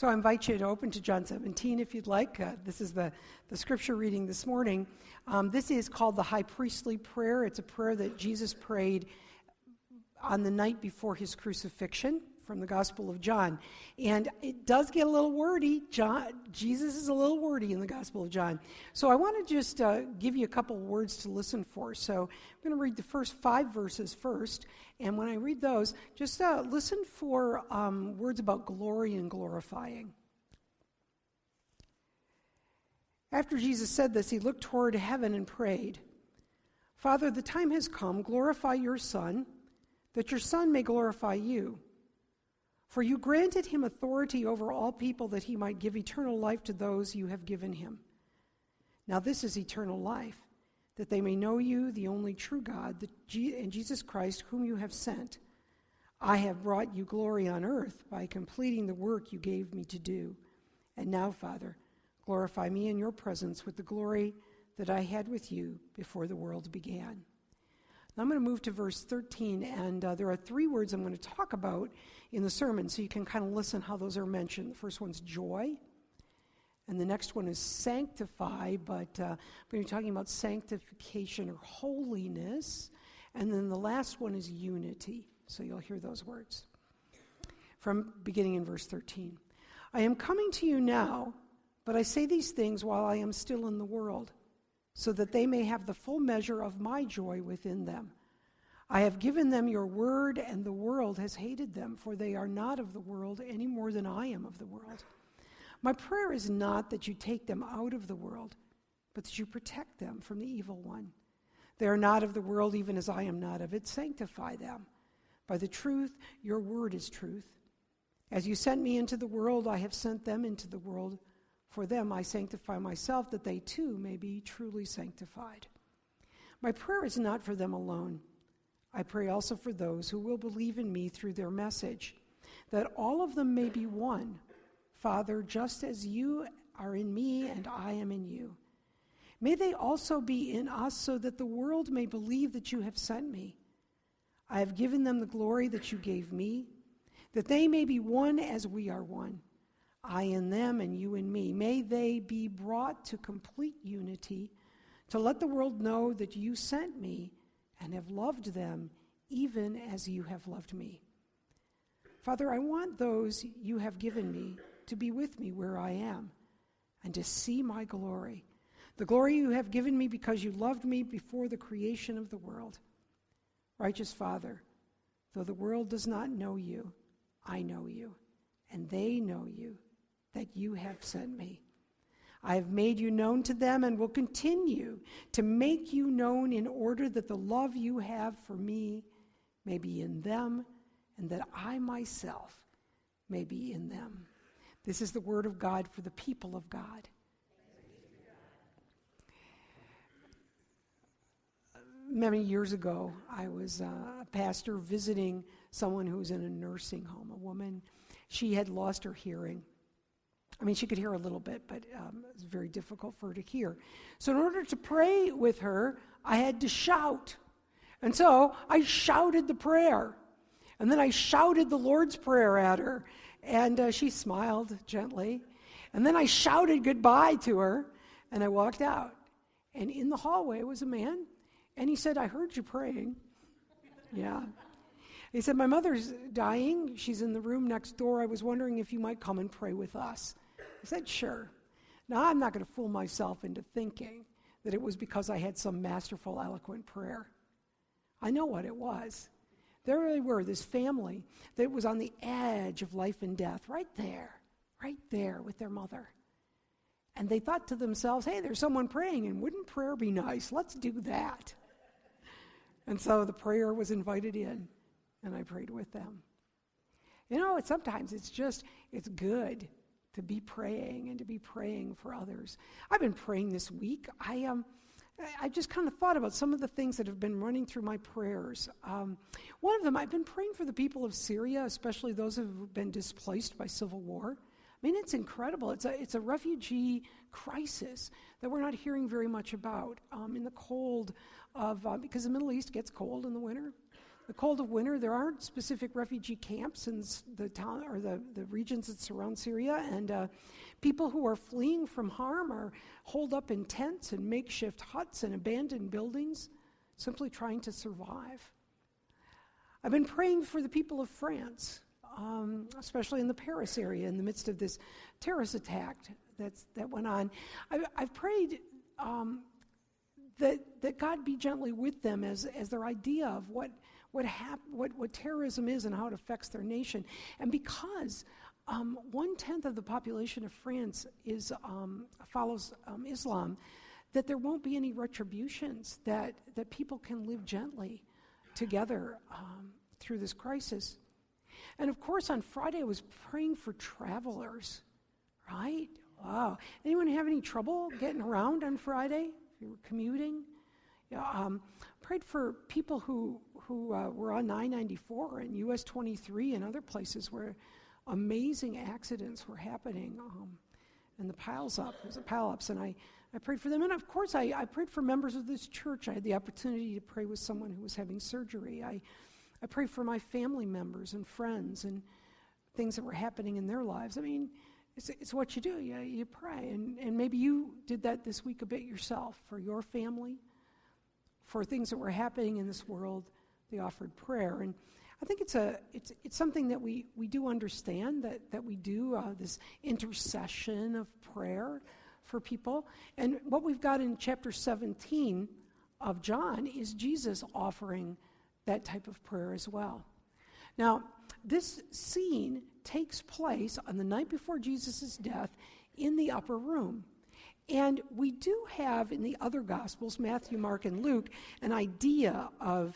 So I invite you to open to John 17 if you'd like. This is the scripture reading this morning. This is called the High Priestly Prayer. It's a prayer that Jesus prayed on the night before his crucifixion from the Gospel of John. And it does get a little wordy. Jesus is a little wordy in the Gospel of John. So I want to just give you a couple words to listen for. So I'm going to read the first 5 verses first. And when I read those, just listen for words about glory and glorifying. After Jesus said this, he looked toward heaven and prayed, "Father, the time has come. Glorify your Son, that your Son may glorify you. For you granted him authority over all people that he might give eternal life to those you have given him. Now this is eternal life, that they may know you, the only true God, and Jesus Christ, whom you have sent. I have brought you glory on earth by completing the work you gave me to do. And now, Father, glorify me in your presence with the glory that I had with you before the world began." Now I'm going to move to verse 13, and there are 3 words I'm going to talk about in the sermon, so you can kind of listen how those are mentioned. The first one's joy, and the next one is sanctify, but I'm going to be talking about sanctification or holiness, and then the last one is unity. So you'll hear those words. From beginning in verse 13. "I am coming to you now, but I say these things while I am still in the world, so that they may have the full measure of my joy within them. I have given them your word, and the world has hated them, for they are not of the world any more than I am of the world. My prayer is not that you take them out of the world, but that you protect them from the evil one. They are not of the world, even as I am not of it. Sanctify them. By the truth, your word is truth. As you sent me into the world, I have sent them into the world. For them I sanctify myself, that they too may be truly sanctified. My prayer is not for them alone. I pray also for those who will believe in me through their message, that all of them may be one. Father, just as you are in me and I am in you. May they also be in us, so that the world may believe that you have sent me. I have given them the glory that you gave me, that they may be one as we are one. I in them and you in me. May they be brought to complete unity, to let the world know that you sent me and have loved them even as you have loved me. Father, I want those you have given me to be with me where I am and to see my glory, the glory you have given me because you loved me before the creation of the world. Righteous Father, though the world does not know you, I know you, and they know you, that you have sent me. I have made you known to them and will continue to make you known, in order that the love you have for me may be in them, and that I myself may be in them. This is the word of God for the people of God. Many years ago, I was a pastor visiting someone who was in a nursing home, a woman. She had lost her hearing. I mean, she could hear a little bit, but it was very difficult for her to hear. So in order to pray with her, I had to shout. And so I shouted the prayer. And then I shouted the Lord's Prayer at her. And she smiled gently. And then I shouted goodbye to her, and I walked out. And in the hallway was a man, and he said, "I heard you praying." Yeah. He said, "My mother's dying. She's in the room next door. I was wondering if you might come and pray with us." I said, "Sure." Now, I'm not going to fool myself into thinking that it was because I had some masterful, eloquent prayer. I know what it was. There they were, this family that was on the edge of life and death, right there with their mother. And they thought to themselves, hey, there's someone praying, and wouldn't prayer be nice? Let's do that. And so the prayer was invited in, and I prayed with them. You know, sometimes it's good to be praying and to be praying for others. I've been praying this week. I just kind of thought about some of the things that have been running through my prayers. One of them, I've been praying for the people of Syria, especially those who have been displaced by civil war. I mean, it's incredible. It's a refugee crisis that we're not hearing very much about in the cold of, because the Middle East gets cold in the winter. the cold of winter. There aren't specific refugee camps in the town or the regions that surround Syria, and people who are fleeing from harm are holed up in tents and makeshift huts and abandoned buildings, simply trying to survive. I've been praying for the people of France, especially in the Paris area, in the midst of this terrorist attack that went on. I've prayed that God be gently with them as their idea of what terrorism is and how it affects their nation. And because 1/10 of the population of France follows Islam, that there won't be any retributions, that people can live gently together through this crisis. And of course, on Friday, I was praying for travelers, right? Wow. Anyone have any trouble getting around on Friday? If you were commuting? Yeah, prayed for people who were on I-94 and US 23 and other places where amazing accidents were happening, and the pileups, and I prayed for them. And of course, I prayed for members of this church. I had the opportunity to pray with someone who was having surgery. I prayed for my family members and friends and things that were happening in their lives. I mean, it's what you do. You pray. And maybe you did that this week a bit yourself for your family, for things that were happening in this world. They offered prayer. And I think it's something that we do understand, that we do this intercession of prayer for people. And what we've got in chapter 17 of John is Jesus offering that type of prayer as well. Now, this scene takes place on the night before Jesus' death in the upper room. And we do have in the other Gospels, Matthew, Mark, and Luke, an idea of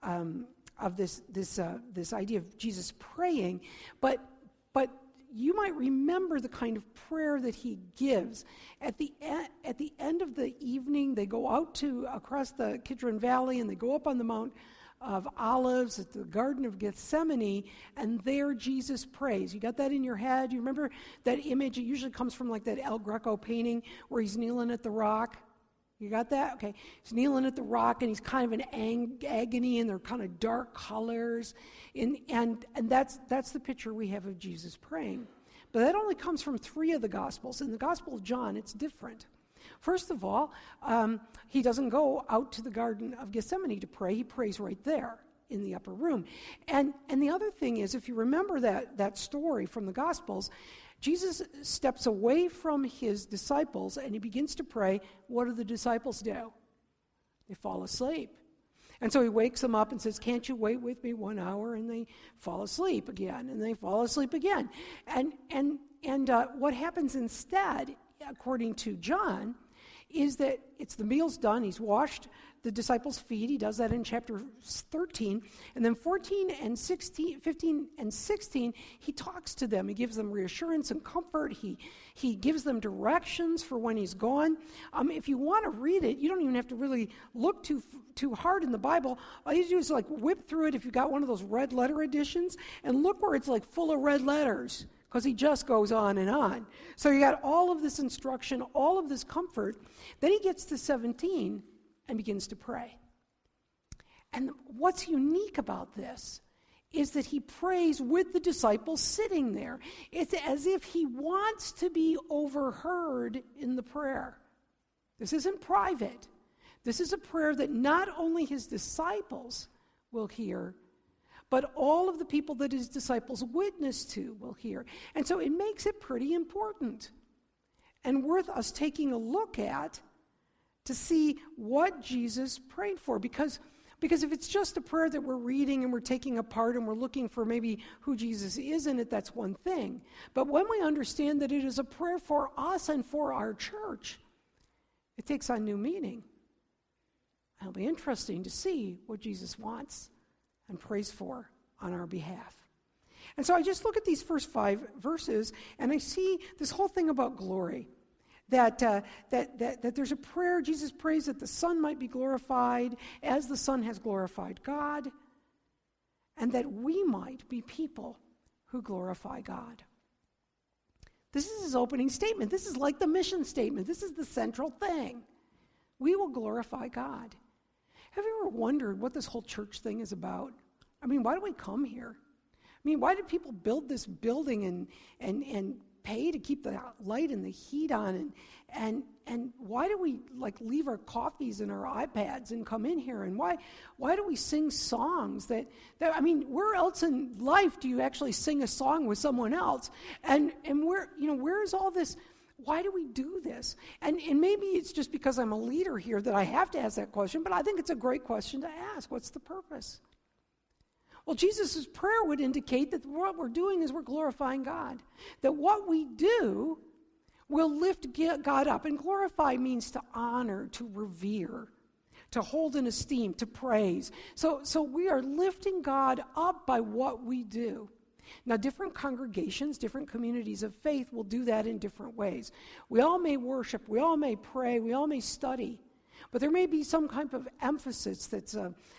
this idea of Jesus praying, but you might remember the kind of prayer that he gives. At the end of the evening, they go out across the Kidron Valley, and they go up on the Mount of Olives at the Garden of Gethsemane, and there Jesus prays. You got that in your head? You remember that image? It usually comes from like that El Greco painting where he's kneeling at the rock. You got that? Okay. He's kneeling at the rock, and he's kind of in agony, and they're kind of dark colors. And that's the picture we have of Jesus praying. But that only comes from 3 of the Gospels. In the Gospel of John, it's different. First of all, he doesn't go out to the Garden of Gethsemane to pray. He prays right there in the upper room. And the other thing is, if you remember that story from the Gospels, Jesus steps away from his disciples and he begins to pray. What do the disciples do? They fall asleep. And so he wakes them up and says, "Can't you wait with me 1 hour?" And they fall asleep again, and they fall asleep again. And what happens instead, according to John, is that it's the meal's done. He's washed the disciples' feet. He does that in chapter 13. And then 15 and 16, he talks to them. He gives them reassurance and comfort. He gives them directions for when he's gone. If you want to read it, you don't even have to really look too hard in the Bible. All you do is like whip through it if you've got one of those red letter editions, and look where it's like full of red letters, because he just goes on and on. So you got all of this instruction, all of this comfort. Then he gets to 17 and begins to pray. And what's unique about this is that he prays with the disciples sitting there. It's as if he wants to be overheard in the prayer. This isn't private. This is a prayer that not only his disciples will hear, but all of the people that his disciples witness to will hear. And so it makes it pretty important and worth us taking a look at to see what Jesus prayed for. Because if it's just a prayer that we're reading and we're taking apart and we're looking for maybe who Jesus is in it, that's one thing. But when we understand that it is a prayer for us and for our church, it takes on new meaning. It'll be interesting to see what Jesus wants and prays for on our behalf. And so I just look at these first 5 verses, and I see this whole thing about glory. That there's a prayer, Jesus prays that the Son might be glorified as the Son has glorified God, and that we might be people who glorify God. This is his opening statement. This is like the mission statement. This is the central thing. We will glorify God. Have you ever wondered what this whole church thing is about? I mean, why do we come here? I mean, why did people build this building and pay to keep the light and the heat on? And why do we leave our coffees and our iPads and come in here? And why do we sing songs that I mean, where else in life do you actually sing a song with someone else? And where is all this? Why do we do this? And maybe it's just because I'm a leader here that I have to ask that question, but I think it's a great question to ask. What's the purpose? Well, Jesus' prayer would indicate that what we're doing is we're glorifying God. That what we do will lift God up. And glorify means to honor, to revere, to hold in esteem, to praise. So we are lifting God up by what we do. Now, different congregations, different communities of faith will do that in different ways. We all may worship, we all may pray, we all may study, but there may be some kind of emphasis that's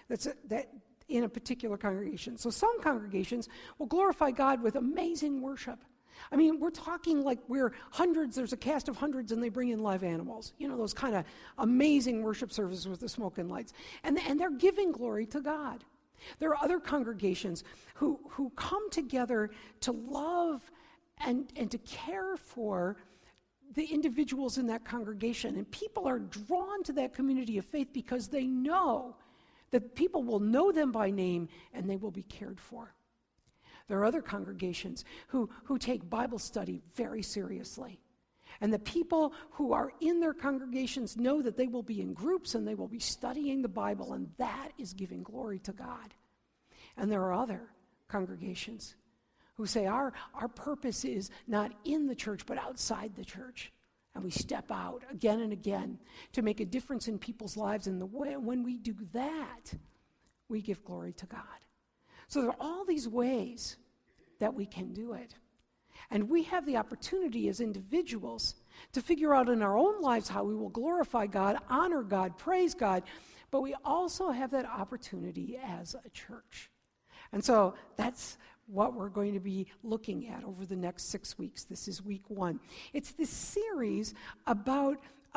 in a particular congregation. So some congregations will glorify God with amazing worship. I mean, we're talking like we're hundreds, there's a cast of hundreds and they bring in live animals. You know, those kind of amazing worship services with the smoke and lights. And they're giving glory to God. There are other congregations who come together to love and to care for the individuals in that congregation. And people are drawn to that community of faith because they know that people will know them by name and they will be cared for. There are other congregations who take Bible study very seriously. And the people who are in their congregations know that they will be in groups and they will be studying the Bible, and that is giving glory to God. And there are other congregations who say our purpose is not in the church but outside the church. And we step out again and again to make a difference in people's lives. And when we do that, we give glory to God. So there are all these ways that we can do it. And we have the opportunity as individuals to figure out in our own lives how we will glorify God, honor God, praise God, but we also have that opportunity as a church. And so that's what we're going to be looking at over the next 6 weeks. This is week 1. It's this series about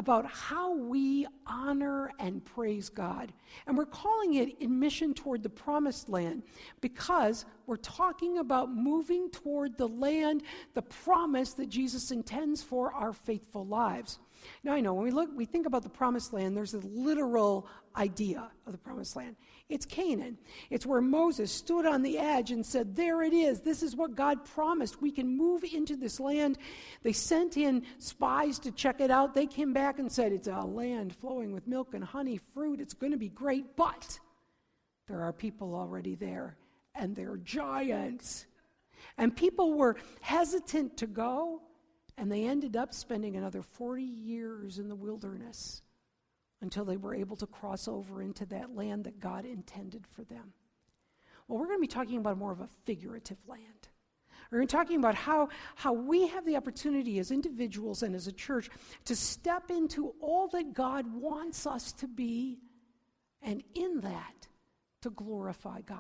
how we honor and praise God. And we're calling it In Mission Toward the Promised Land because we're talking about moving toward the land, the promise that Jesus intends for our faithful lives. Now, I know when we think about the Promised Land, there's a literal idea of the Promised Land. It's Canaan. It's where Moses stood on the edge and said, there it is. This is what God promised. We can move into this land. They sent in spies to check it out. They came back and said, it's a land flowing with milk and honey, fruit. It's going to be great, but there are people already there, and they're giants. And people were hesitant to go, and they ended up spending another 40 years in the wilderness until they were able to cross over into that land that God intended for them. Well, we're going to be talking about more of a figurative land. We're going to be talking about how we have the opportunity as individuals and as a church to step into all that God wants us to be, and in that, to glorify God.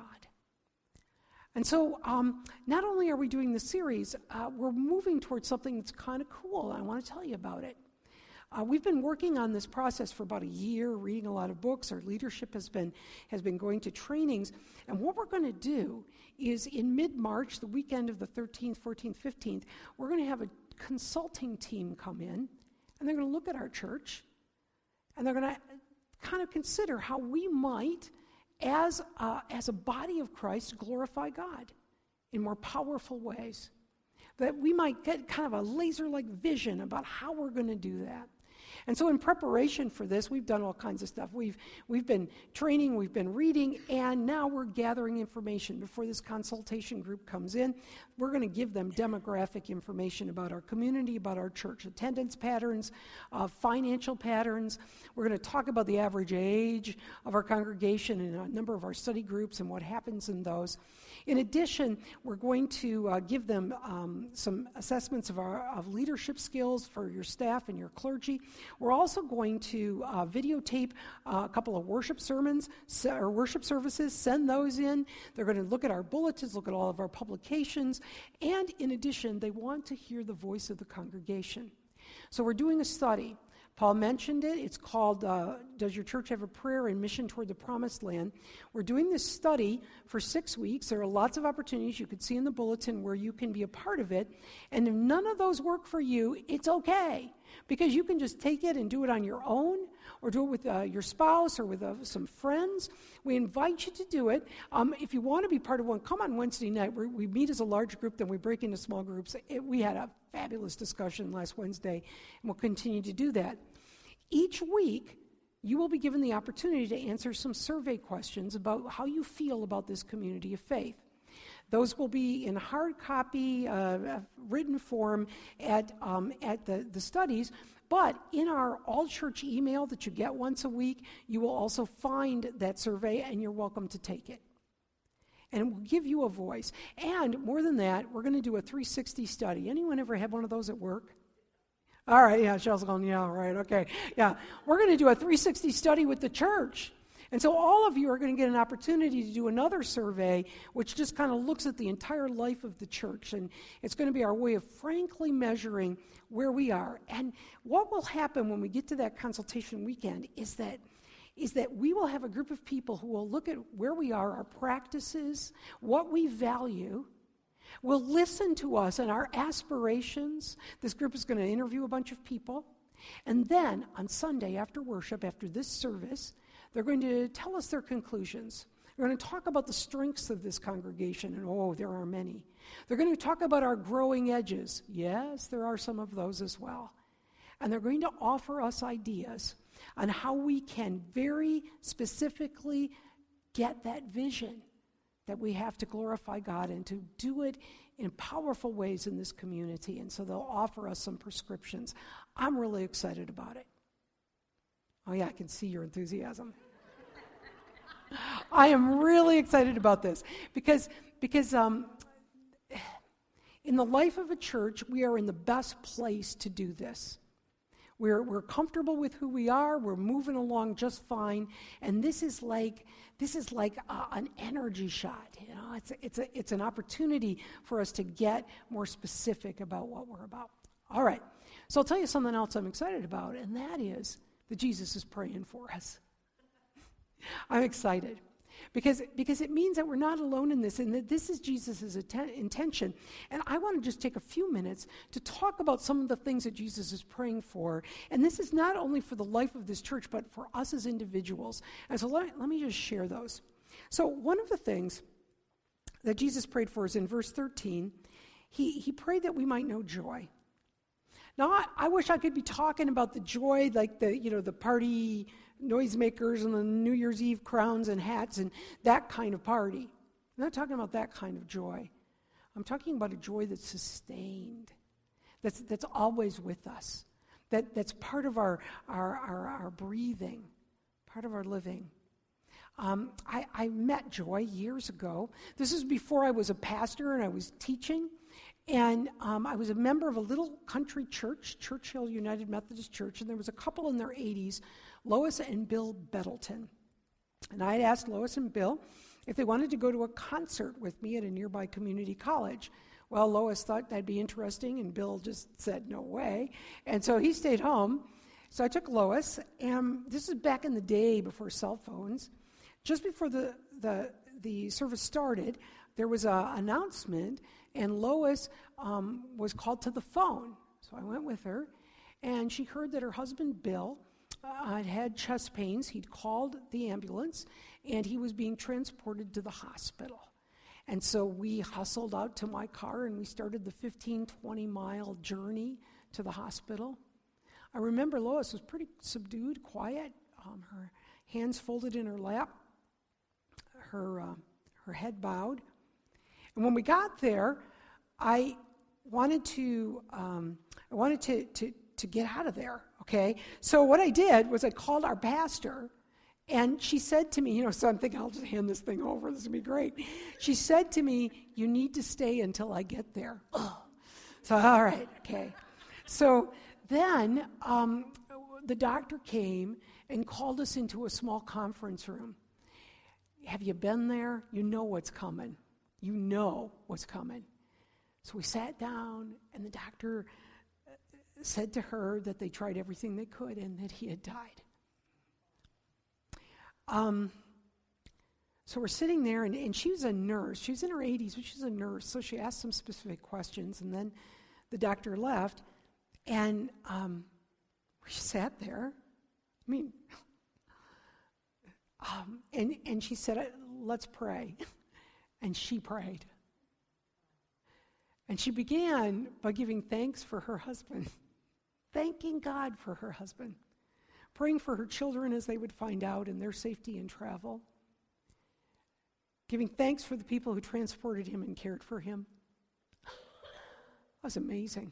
And so not only are we doing this series, we're moving towards something that's kind of cool. I want to tell you about it. We've been working on this process for about a year, reading a lot of books. Our leadership has been going to trainings. And what we're going to do is in mid-March, the weekend of the 13th, 14th, 15th, we're going to have a consulting team come in, and they're going to look at our church, and they're going to kind of consider how we might, as a body of Christ, glorify God in more powerful ways. That we might get kind of a laser-like vision about how we're going to do that. And so in preparation for this, we've done all kinds of stuff. We've been training, we've been reading, and now we're gathering information. Before this consultation group comes in, we're going to give them demographic information about our community, about our church, attendance patterns, financial patterns. We're going to talk about the average age of our congregation and a number of our study groups and what happens in those. In addition, we're going to give them some assessments of leadership skills for your staff and your clergy. We're also going to videotape a couple of worship sermons or worship services, send those in. They're going to look at our bulletins, look at all of our publications, and in addition, they want to hear the voice of the congregation. So we're doing a study Paul mentioned it. It's called, Does Your Church Have a Prayer and Mission Toward the Promised Land? We're doing this study for 6 weeks. There are lots of opportunities you could see in the bulletin where you can be a part of it. And if none of those work for you, it's okay, because you can just take it and do it on your own, or do it with your spouse or with some friends. We invite you to do it. If you want to be part of one, come on Wednesday night. We meet as a large group, then we break into small groups. We had a fabulous discussion last Wednesday, and we'll continue to do that. Each week, you will be given the opportunity to answer some survey questions about how you feel about this community of faith. Those will be in hard copy, written form at the studies, but in our all-church email that you get once a week, you will also find that survey, and you're welcome to take it. And it will give you a voice. And more than that, we're going to do a 360 study. Anyone ever had one of those at work? All right, yeah, Shell's going, yeah, right, okay. Yeah, we're going to do a 360 study with the church. And so all of you are going to get an opportunity to do another survey, which just kind of looks at the entire life of the church. And it's going to be our way of frankly measuring where we are. And what will happen when we get to that consultation weekend is that we will have a group of people who will look at where we are, our practices, what we value, will listen to us and our aspirations. This group is going to interview a bunch of people. And then on Sunday after worship, after this service, they're going to tell us their conclusions. They're going to talk about the strengths of this congregation, and there are many. They're going to talk about our growing edges. Yes, there are some of those as well. And they're going to offer us ideas on how we can very specifically get that vision that we have to glorify God and to do it in powerful ways in this community. And so they'll offer us some prescriptions. I'm really excited about it. Oh yeah, I can see your enthusiasm. I am really excited about this because in the life of a church, we are in the best place to do this. We're comfortable with who we are. We're moving along just fine, and this is like an energy shot. You know, it's an opportunity for us to get more specific about what we're about. All right, so I'll tell you something else I'm excited about, and that is that Jesus is praying for us. I'm excited because it means that we're not alone in this, and that this is Jesus' intention. And I want to just take a few minutes to talk about some of the things that Jesus is praying for. And this is not only for the life of this church, but for us as individuals. And so let me just share those. So one of the things that Jesus prayed for is in verse 13. He prayed that we might know joy. Now, I wish I could be talking about the joy, like the party noisemakers and the New Year's Eve crowns and hats and that kind of party. I'm not talking about that kind of joy. I'm talking about a joy that's sustained, that's always with us, that's part of our breathing, part of our living. I met Joy years ago. This is before I was a pastor and I was teaching. And I was a member of a little country church, Churchill United Methodist Church, and there was a couple in their 80s, Lois and Bill Bettleton. And I had asked Lois and Bill if they wanted to go to a concert with me at a nearby community college. Well, Lois thought that'd be interesting, and Bill just said no way. And so he stayed home. So I took Lois, and this is back in the day before cell phones. Just before the service started, there was an announcement, and Lois was called to the phone. So I went with her, and she heard that her husband, Bill, had chest pains. He'd called the ambulance, and he was being transported to the hospital. And so we hustled out to my car, and we started the 15, 20-mile journey to the hospital. I remember Lois was pretty subdued, quiet, her hands folded in her lap, her head bowed. And when we got there, I wanted to get out of there. Okay, so what I did was I called our pastor, and she said to me, so I'm thinking I'll just hand this thing over. This will be great. She said to me, "You need to stay until I get there." Oh. So all right, okay. So then the doctor came and called us into a small conference room. Have you been there? You know what's coming. You know what's coming. So we sat down, and the doctor said to her that they tried everything they could and that he had died. So we're sitting there, and she was a nurse. She was in her 80s, but she was a nurse, so she asked some specific questions, and then the doctor left, and we sat there. I mean, and she said, let's pray. And she prayed. And she began by giving thanks for her husband, thanking God for her husband, praying for her children as they would find out and their safety in travel, giving thanks for the people who transported him and cared for him. That was amazing.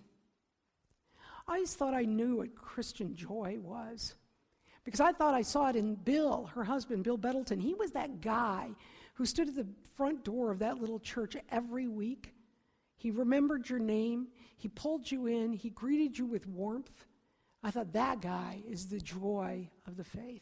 I always thought I knew what Christian joy was, because I thought I saw it in Bill, her husband, Bill Bettleton. He was that guy who stood at the front door of that little church every week. He remembered your name. He pulled you in. He greeted you with warmth. I thought that guy is the joy of the faith.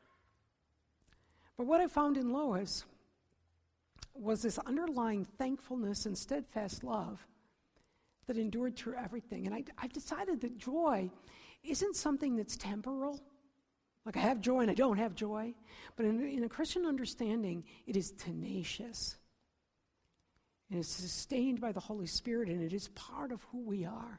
But what I found in Lois was this underlying thankfulness and steadfast love that endured through everything. And I decided that joy isn't something that's temporal. Like I have joy and I don't have joy. But in a Christian understanding, it is tenacious. And it's sustained by the Holy Spirit, and it is part of who we are.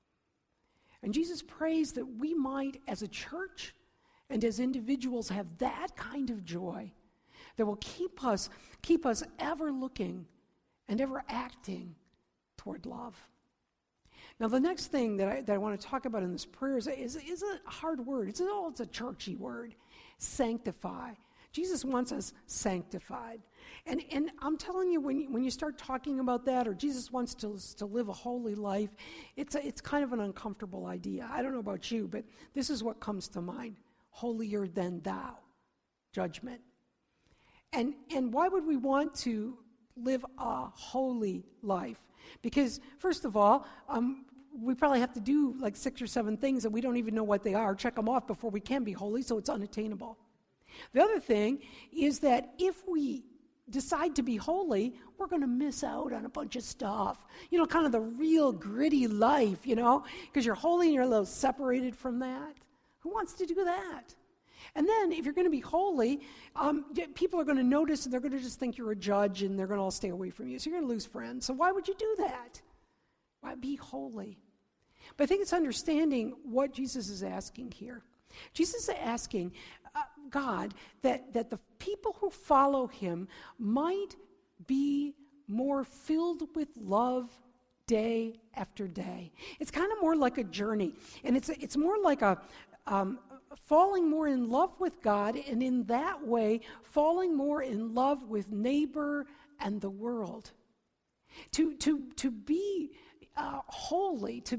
And Jesus prays that we might, as a church and as individuals, have that kind of joy that will keep us ever looking and ever acting toward love. Now, the next thing that I want to talk about in this prayer is a hard word. It's a churchy word. Sanctify. Jesus wants us sanctified. And I'm telling you, when you start talking about that, or Jesus wants to live a holy life, it's kind of an uncomfortable idea. I don't know about you, but this is what comes to mind. Holier than thou. Judgment. And why would we want to live a holy life? Because, first of all, we probably have to do like 6 or 7 things that we don't even know what they are, check them off before we can be holy, so it's unattainable. The other thing is that if we decide to be holy, we're going to miss out on a bunch of stuff. You know, kind of the real gritty life, because you're holy and you're a little separated from that. Who wants to do that? And then if you're going to be holy, people are going to notice and they're going to just think you're a judge and they're going to all stay away from you. So you're going to lose friends. So why would you do that? Why be holy? But I think it's understanding what Jesus is asking here. Jesus is asking God that the people who follow him might be more filled with love day after day. It's kind of more like a journey. And it's more like a falling more in love with God, and in that way, falling more in love with neighbor and the world. To be holy, to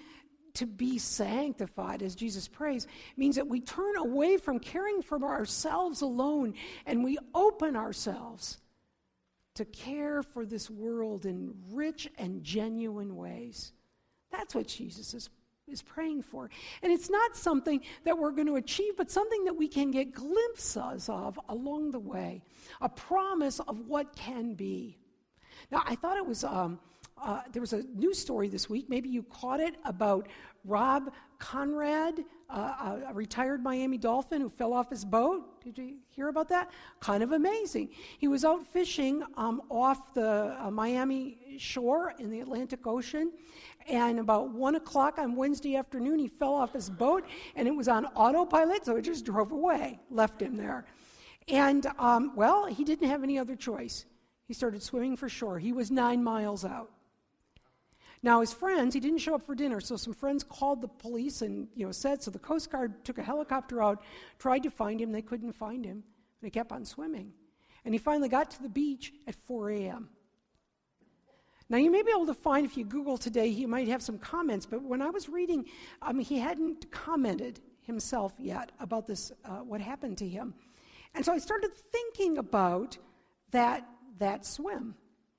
be sanctified, as Jesus prays, means that we turn away from caring for ourselves alone, and we open ourselves to care for this world in rich and genuine ways. That's what Jesus is praying for. And it's not something that we're going to achieve, but something that we can get glimpses of along the way. A promise of what can be. Now, I thought it was, there was a news story this week, maybe you caught it, about Rob Conrad, a retired Miami Dolphin who fell off his boat. Did you hear about that? Kind of amazing. He was out fishing off the Miami shore in the Atlantic Ocean, and about 1 o'clock on Wednesday afternoon, he fell off his boat, and it was on autopilot, so it just drove away, left him there. And, he didn't have any other choice. He started swimming for shore. He was 9 miles out. Now, his friends, he didn't show up for dinner, so some friends called the police and, said, so the Coast Guard took a helicopter out, tried to find him. They couldn't find him. They kept on swimming. And he finally got to the beach at 4 a.m. Now, you may be able to find, if you Google today, he might have some comments, but when I was reading, he hadn't commented himself yet about this, what happened to him. And so I started thinking about that swim.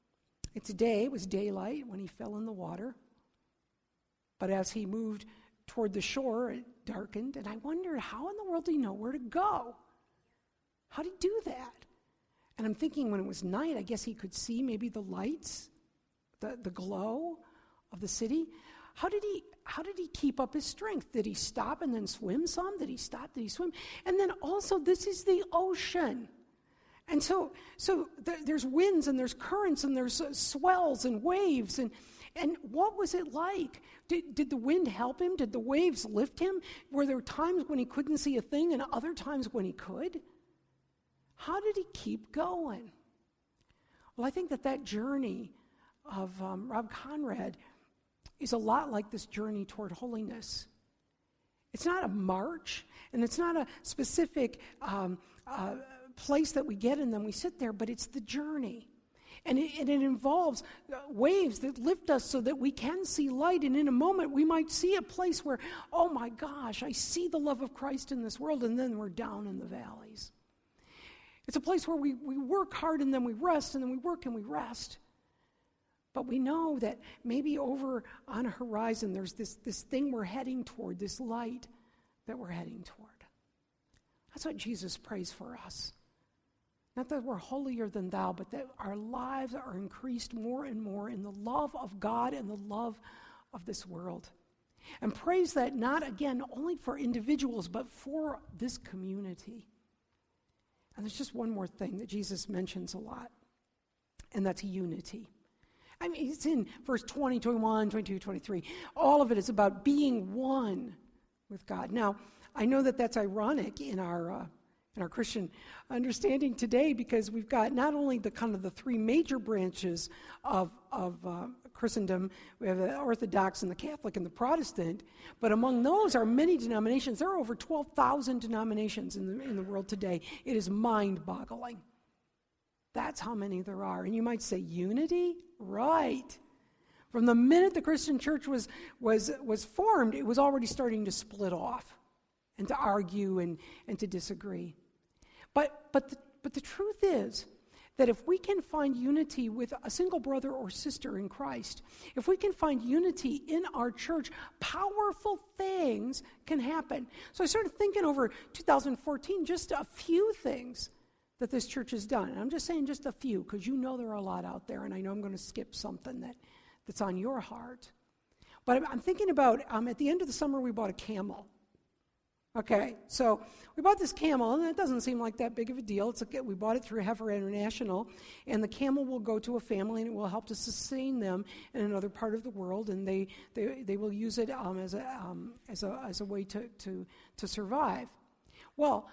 It was daylight when he fell in the water. But as he moved toward the shore, it darkened, and I wondered, how in the world did he know where to go? How did he do that? And I'm thinking, when it was night, I guess he could see maybe the lights, the glow of the city. how did he keep up his strength? Did he stop and then swim some? Did he stop? Did he swim? And then also, this is the ocean. And so there's winds and there's currents and there's swells and waves. And what was it like? Did the wind help him? Did the waves lift him? Were there times when he couldn't see a thing and other times when he could? How did he keep going? Well, I think that journey of Rob Conrad is a lot like this journey toward holiness. It's not a march, and it's not a specific place that we get and then we sit there, but it's the journey. And it involves waves that lift us so that we can see light. And in a moment, we might see a place where, oh my gosh, I see the love of Christ in this world, and then we're down in the valleys. It's a place where we work hard and then we rest, and then we work and we rest. But we know that maybe over on a horizon, there's this thing we're heading toward, this light that we're heading toward. That's what Jesus prays for us. Not that we're holier than thou, but that our lives are increased more and more in the love of God and the love of this world. And prays that not, again, only for individuals, but for this community. And there's just one more thing that Jesus mentions a lot, and that's unity. I mean, it's in verse 20, 21, 22, 23. All of it is about being one with God. Now, I know that that's ironic in our Christian understanding today, because we've got not only the kind of the three major branches of Christendom. We have the Orthodox and the Catholic and the Protestant, but among those are many denominations. There are over 12,000 denominations in the world today. It is mind-boggling. That's how many there are. And you might say, unity? Right. From the minute the Christian church was formed, it was already starting to split off and to argue and to disagree. But the truth is that if we can find unity with a single brother or sister in Christ, if we can find unity in our church, powerful things can happen. So I started thinking over 2014, just a few things that this church has done. And I'm just saying just a few, because you know there are a lot out there, and I know I'm going to skip something that's on your heart. But I'm thinking about, at the end of the summer, we bought a camel. Okay, so we bought this camel, and it doesn't seem like that big of a deal. We bought it through Heifer International, and the camel will go to a family, and it will help to sustain them in another part of the world, and they will use it as a way to survive. Well,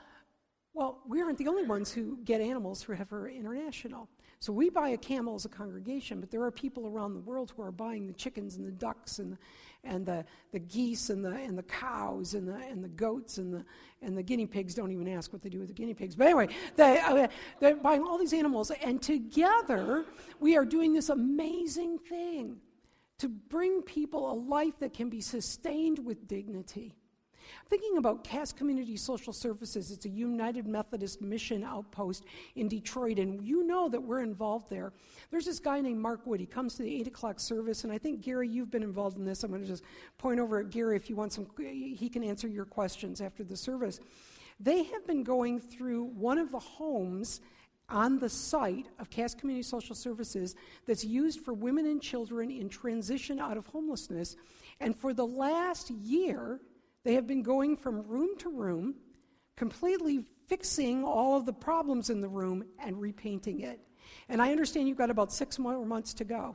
we aren't the only ones who get animals through Heifer International. So we buy a camel as a congregation, but there are people around the world who are buying the chickens and the ducks and the geese and the cows and the goats and the guinea pigs. Don't even ask what they do with the guinea pigs. But anyway, they're buying all these animals, and together we are doing this amazing thing to bring people a life that can be sustained with dignity. I'm thinking about Cass Community Social Services. It's a United Methodist mission outpost in Detroit, and you know that we're involved there. There's this guy named Mark Wood. He comes to the 8 o'clock service, and I think, Gary, you've been involved in this. I'm going to just point over at Gary if you want he can answer your questions after the service. They have been going through one of the homes on the site of Cass Community Social Services that's used for women and children in transition out of homelessness, and for the last year, they have been going from room to room, completely fixing all of the problems in the room and repainting it. And I understand you've got about 6 more months to go.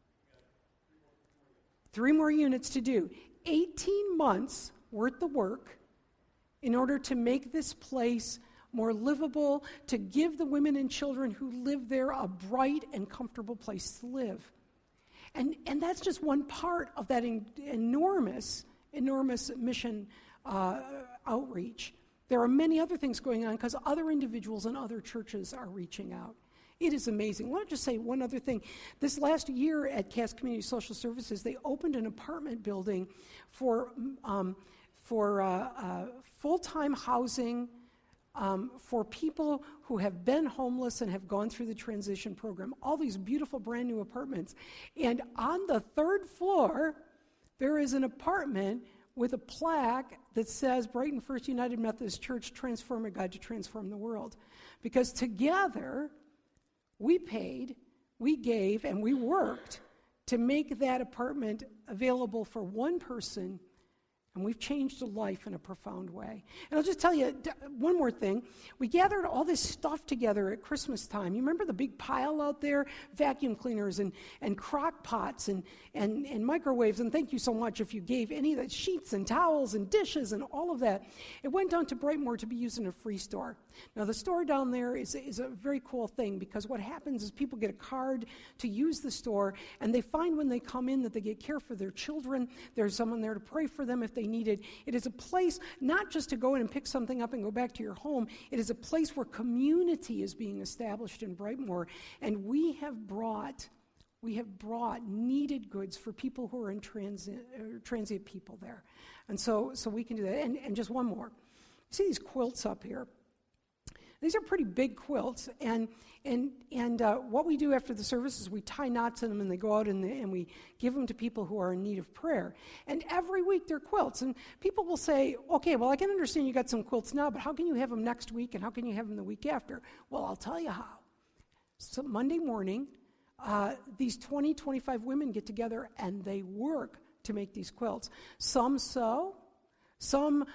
3 more units to do. 18 months worth of work in order to make this place more livable, to give the women and children who live there a bright and comfortable place to live. And that's just one part of that enormous mission outreach. There are many other things going on because other individuals and other churches are reaching out. It is amazing. I want to just say one other thing. This last year at Cass Community Social Services, they opened an apartment building for full-time housing for people who have been homeless and have gone through the transition program. All these beautiful brand new apartments. And on the 3rd floor, there is an apartment with a plaque that says Brighton First United Methodist Church, Transform a God to Transform the World. Because together, we paid, we gave, and we worked to make that apartment available for one person, and we've changed a life in a profound way. And I'll just tell you one more thing. We gathered all this stuff together at Christmas time. You remember the big pile out there? Vacuum cleaners and crock pots and microwaves. And thank you so much if you gave any of that, sheets and towels and dishes and all of that. It went down to Brightmoor to be used in a free store. Now, the store down there is a very cool thing, because what happens is people get a card to use the store, and they find when they come in that they get care for their children. There's someone there to pray for them if they need it. It is a place not just to go in and pick something up and go back to your home. It is a place where community is being established in Brightmoor, and we have brought needed goods for people who are in transient people there. And so we can do that. And just one more. See these quilts up here? These are pretty big quilts, and what we do after the service is we tie knots in them, and they go out and we give them to people who are in need of prayer. And every week they're quilts, and people will say, okay, well, I can understand you got some quilts now, but how can you have them next week, and how can you have them the week after? Well, I'll tell you how. So Monday morning, these 25 women get together, and they work to make these quilts. Some sew, some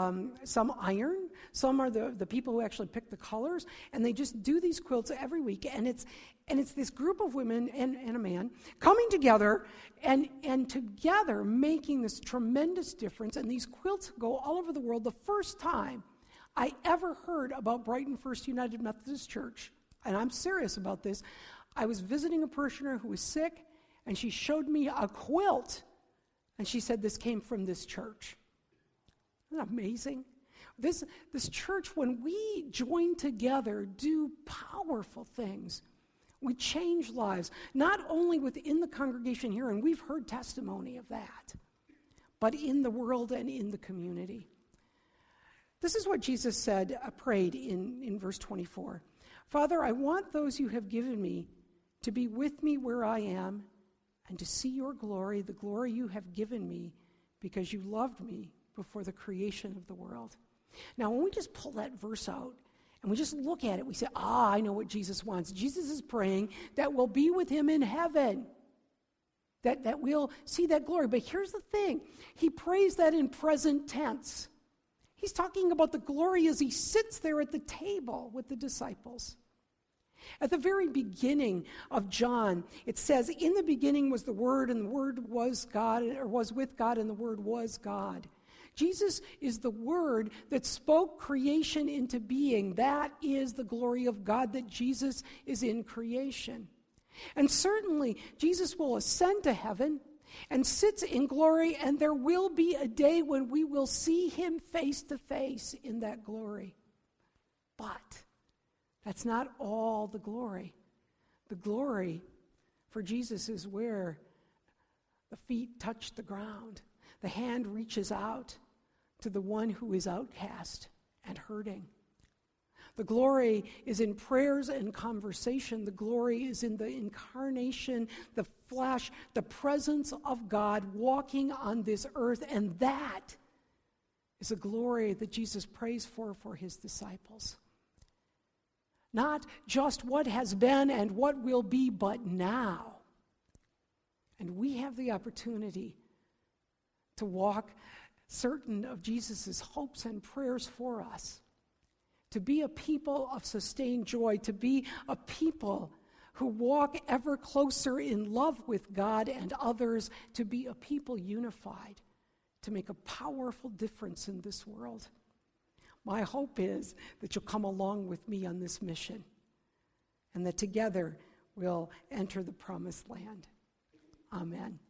iron, some are the people who actually pick the colors, and they just do these quilts every week. And it's this group of women and a man coming together and together making this tremendous difference. And these quilts go all over the world. The first time I ever heard about Brighton First United Methodist Church, and I'm serious about this, I was visiting a parishioner who was sick, and she showed me a quilt, and she said, this came from this church. Isn't that amazing? This church, when we join together, do powerful things. We change lives, not only within the congregation here, and we've heard testimony of that, but in the world and in the community. This is what Jesus said, prayed in verse 24. Father, I want those you have given me to be with me where I am and to see your glory, the glory you have given me because you loved me before the creation of the world. Now, when we just pull that verse out and we just look at it, we say, I know what Jesus wants. Jesus is praying that we'll be with him in heaven, that we'll see that glory. But here's the thing. He prays that in present tense. He's talking about the glory as he sits there at the table with the disciples. At the very beginning of John, it says, in the beginning was the Word, and the Word was God, or was with God, and the Word was God. Jesus is the Word that spoke creation into being. That is the glory of God, that Jesus is in creation. And certainly, Jesus will ascend to heaven and sits in glory, and there will be a day when we will see him face to face in that glory. But that's not all the glory. The glory for Jesus is where the feet touch the ground. The hand reaches out to the one who is outcast and hurting. The glory is in prayers and conversation. The glory is in the incarnation, the flesh, the presence of God walking on this earth. And that is a glory that Jesus prays for his disciples. Not just what has been and what will be, but now. And we have the opportunity to walk certain of Jesus' hopes and prayers for us, to be a people of sustained joy, to be a people who walk ever closer in love with God and others, to be a people unified, to make a powerful difference in this world. My hope is that you'll come along with me on this mission, and that together we'll enter the promised land. Amen.